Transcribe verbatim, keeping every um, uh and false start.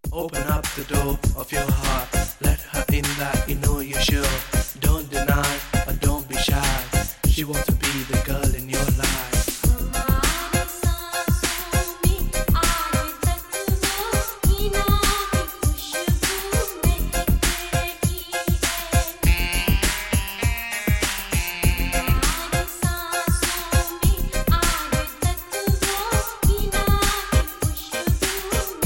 Open up the door of your heart. Let her in that you know you're sure. Don't deny or don't be shy. She wants to be the girl